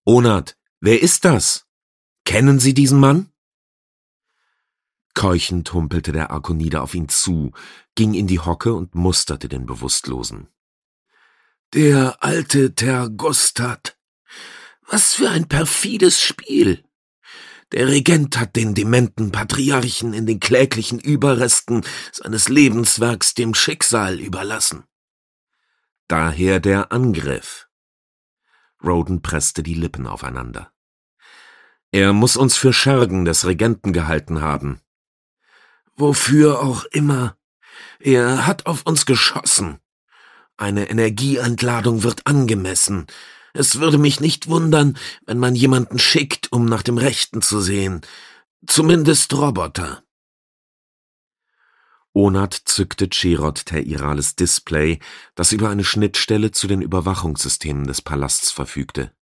Onat, wer ist das? Kennen Sie diesen Mann? Keuchend humpelte der Arkonide auf ihn zu, ging in die Hocke und musterte den Bewusstlosen. Der alte Tergostat. Was für ein perfides Spiel. Der Regent hat den dementen Patriarchen in den kläglichen Überresten seines Lebenswerks dem Schicksal überlassen. Daher der Angriff. Roden presste die Lippen aufeinander. Er muss uns für Schergen des Regenten gehalten haben. Wofür auch immer. Er hat auf uns geschossen. Eine Energieentladung wird angemessen. Es würde mich nicht wundern, wenn man jemanden schickt, um nach dem Rechten zu sehen. Zumindest Roboter. Onat zückte Cherod Te'Irales Display, das über eine Schnittstelle zu den Überwachungssystemen des Palasts verfügte.